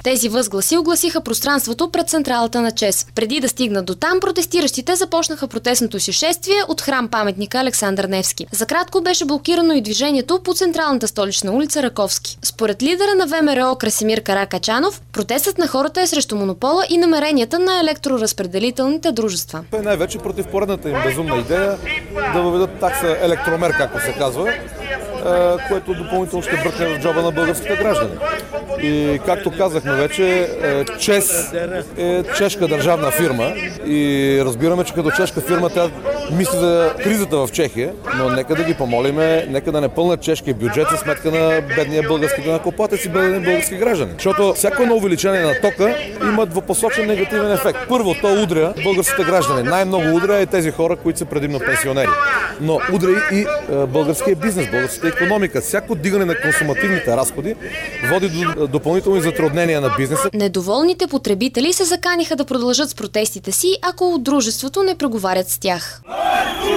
Тези възгласи огласиха пространството пред централата на ЧЕЗ. Преди да стигнат до там, протестиращите започнаха протестното си шествие от храм-паметника Александър Невски. За кратко беше блокирано и движението по централната столична улица Раковски. Според лидера на ВМРО Красимир Каракачанов, протестът на хората е срещу монопола и намеренията на електроразпределителните дружества. Той най-вече против поредната им безумна идея да въведат такса електромер, както се казва, което допълнително ще бръкне в джоба на българските граждани. И както казахме вече, ЧЕЗ е чешка държавна фирма и разбираме, че като чешка фирма тя мисли за кризата в Чехия, но нека да ги помолиме, нека да не пълнат чешкия бюджет за сметка на бедния български данъкоплатец и бедния български граждани. Защото всяко едно увеличение на тока има двупосочен негативен ефект. Първо, то удря българските граждани. Най-много удря и тези хора, които са предимно пенсионери. Но удря и българския бизнес, българската икономика. Всяко дигане на консумативните разходи води до допълнителни затруднения на бизнеса. Недоволните потребители се заканиха да продължат с протестите си, ако от дружеството не преговарят с тях.